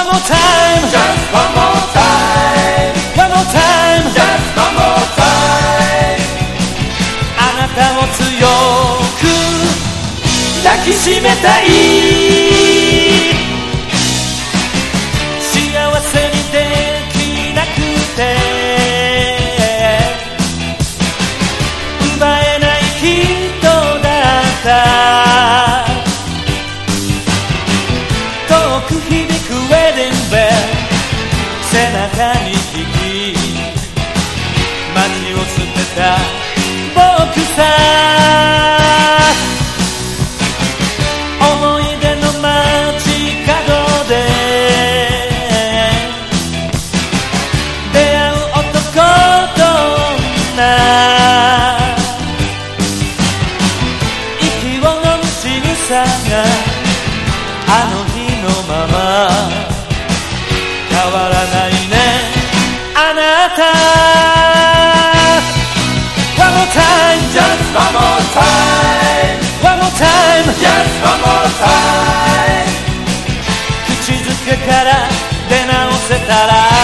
more time, just one more time, one more time, just one more time。 あなたを強く抱きしめたい。幸せにできなくて奪えない人だった。遠く響くウェディングベル背中に引き街を捨てた僕さ。思い出の街角で出会う男と女、息を飲む仕草があの日のまま変わらないね、あなた。One more time, just one more time, one more time, just one more time。 口づけから出直せたら